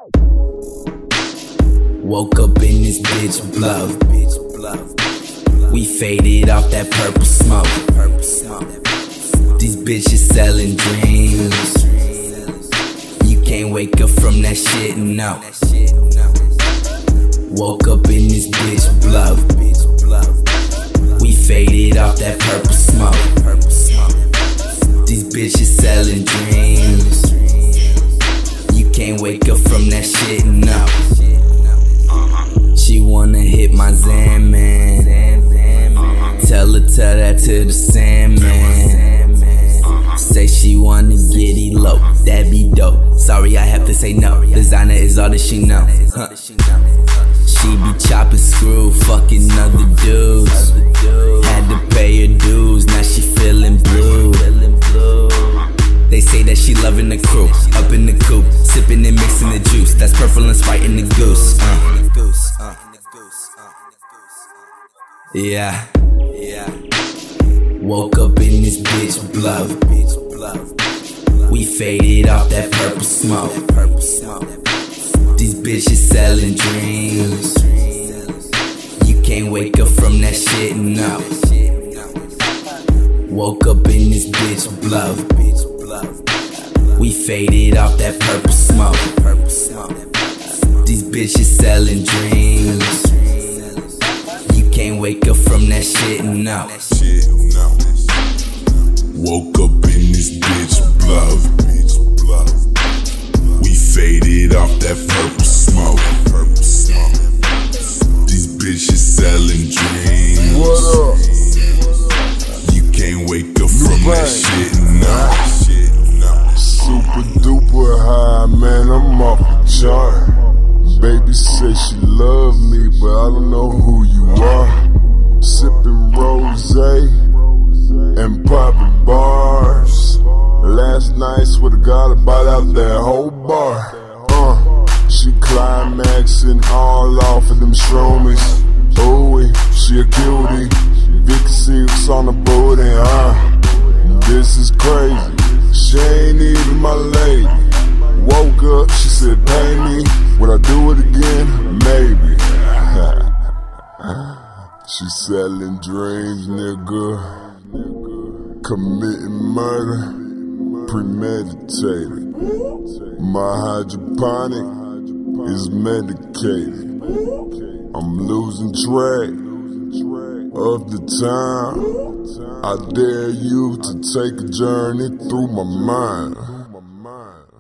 Woke up in this bitch bluff. We faded off that purple smoke. These bitches selling dreams. You can't wake up from that shit, no. Woke up in this bitch bluff. We faded off that purple smoke. These bitches selling dreams. You can't wake up from that shit, no. She wanna hit my Zan man. Tell that to the Sandman. Say she wanna get eloped, that be dope. Sorry, I have to say no. Designer is all that she know. She be chopping screw, fucking other dudes. Had to pay her dues, now she feeling blue. They say that she loving the crew, up in the coop, sipping and mixing the juice. That's purple and Sprite in the goose. Yeah. Woke up in this bitch bluff. We faded off that purple smoke. These bitches selling dreams. You can't wake up from that shit, no. Woke up in this bitch bluff. We faded off that purple smoke. These bitches selling dreams. You can't wake up from that shit, no. Woke up in this bitch bluff. We faded off that purple smoke. These bitches selling dreams. What up? You can't wake up from that shit, no. Super duper high, man, I'm off the chart. Baby say she love me, but I don't know who you are. Sipping rosé and popping bars. Last night, swear to God, I bought out that whole bar. She climaxing all off of them shroomies. Ooh, she a cutie. Vic 6 on the booty, This is crazy. She ain't even my lady. Woke up, she said, pay me. Would I do it again? Maybe. She selling dreams, nigga. Committing murder, premeditated. My hydroponic is medicated. I'm losing track of the time. I dare you to take a journey through my mind.